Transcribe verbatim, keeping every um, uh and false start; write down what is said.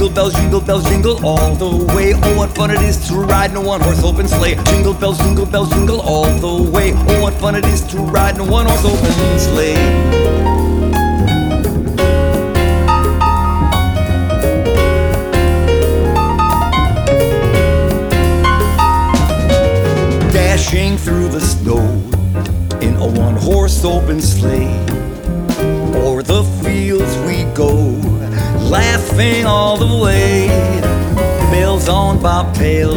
Jingle bells, jingle bells, jingle all the way. Oh, what fun it is to ride in a one-horse open sleigh. Jingle bells, jingle bells, jingle all the way. Oh, what fun it is to ride in a one-horse open sleigh. Dashing through the snow in a one-horse open sleigh. O'er the fields we go, laughing all the way. Bells on bobtails